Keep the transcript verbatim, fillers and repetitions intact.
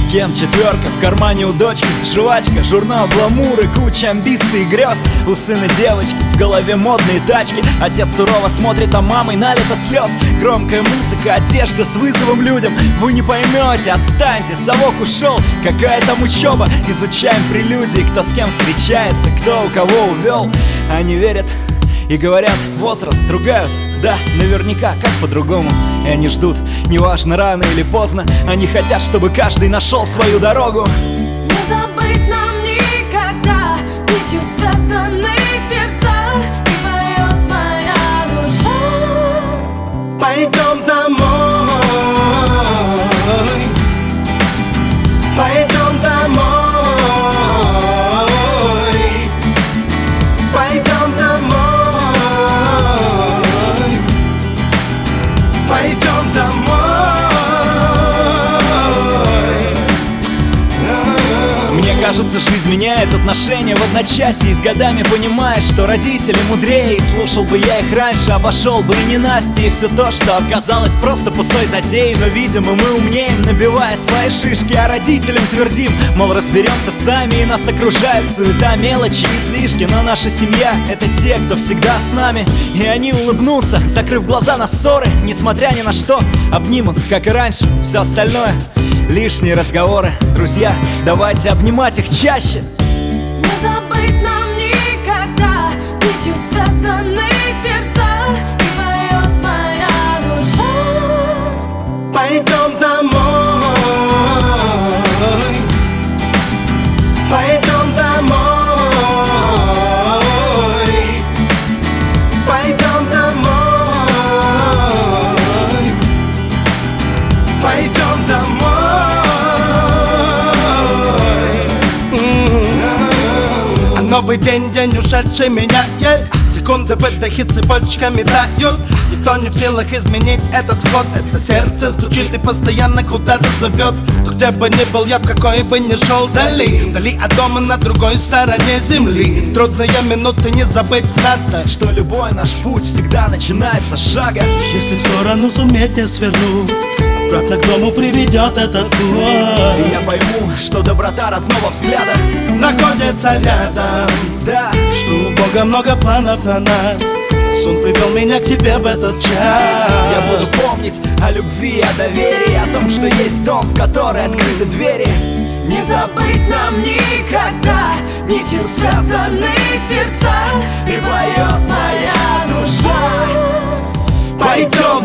кем четверка, в кармане у дочки жвачка, журнал гламур и куча амбиций и грез. У сына девочки, в голове модные тачки. Отец сурово смотрит, а мамой налито слез. Громкая музыка, одежда с вызовом людям. Вы не поймете, отстаньте, совок ушел. Какая там учеба, изучаем прелюдии. Кто с кем встречается, кто у кого увел. Они верят и говорят, возраст ругают. Да, наверняка, как по-другому. И они ждут, неважно, рано или поздно. Они хотят, чтобы каждый нашел свою дорогу. Не забыть нам никогда, нитью связаны сердца, и поет моя душа. Пойдем домой, пойдем домой, пойдем домой, пойдем домой. Мне кажется, жизнь меняет отношения в одночасье. И с годами понимаешь, что родители мудрее. И слушал бы я их раньше, обошел бы и ненастье. И все то, что оказалось просто пустой затеей. Но, видимо, мы умнеем, набивая свои шишки. А родителям твердим, мол, разберемся сами. И нас окружает суета, мелочи и излишки. Но наша семья — это те, кто всегда с нами. И они улыбнутся, закрыв глаза на ссоры. Несмотря ни на что, обнимут, как и раньше. Все остальное — лишние разговоры. Друзья, давайте обнимать их чаще. Не забыть нам никогда, нитью связаны сердца, и поет моя душа. Пойдем домой, пойдем домой, пойдем домой, пойдем домой. А новый день, день ушедший меняет. Секунды в выдохе цепочками тают. Никто не в силах изменить этот ход. Это сердце стучит и постоянно куда-то зовет. Но где бы ни был я, в какой бы ни шел дали, вдали от дома на другой стороне земли. Трудные минуты не забыть надо, Что любой наш путь всегда начинается с шага. если в сторону суметь не свернуть, обратно к дому приведет этот путь. И я пойму, что доброта родного взгляда Находится рядом, да, что у Бога много планов на нас. Он привел меня к тебе в этот час. я буду помнить о любви, о доверии, о том, что есть дом, в который открыты двери. Не забыть нам никогда, нитью связаны сердца, и поет моя душа. Пойдем